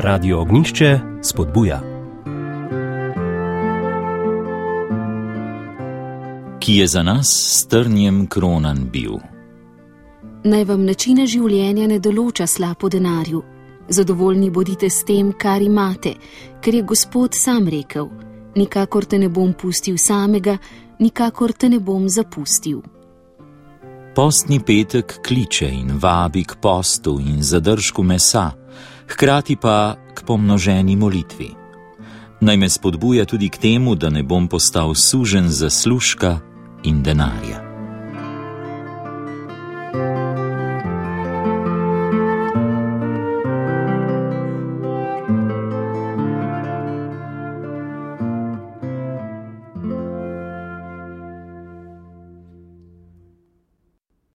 Radio Ognjišče spodbuja. Ki je za nas s trnjem kronan bil. Naj vam načina življenja ne določa slab po denarju. Zadovoljni bodite s tem, kar imate, ker je Gospod sam rekel: nikakor te ne bom pustil samega, nikakor te ne bom zapustil. Postni petek kliče in vabi k postu in zadržku mesa, hkrati pa k pomnoženi molitvi. Naj me spodbuja tudi k temu, da ne bom postal suženj zaslužka in denarja.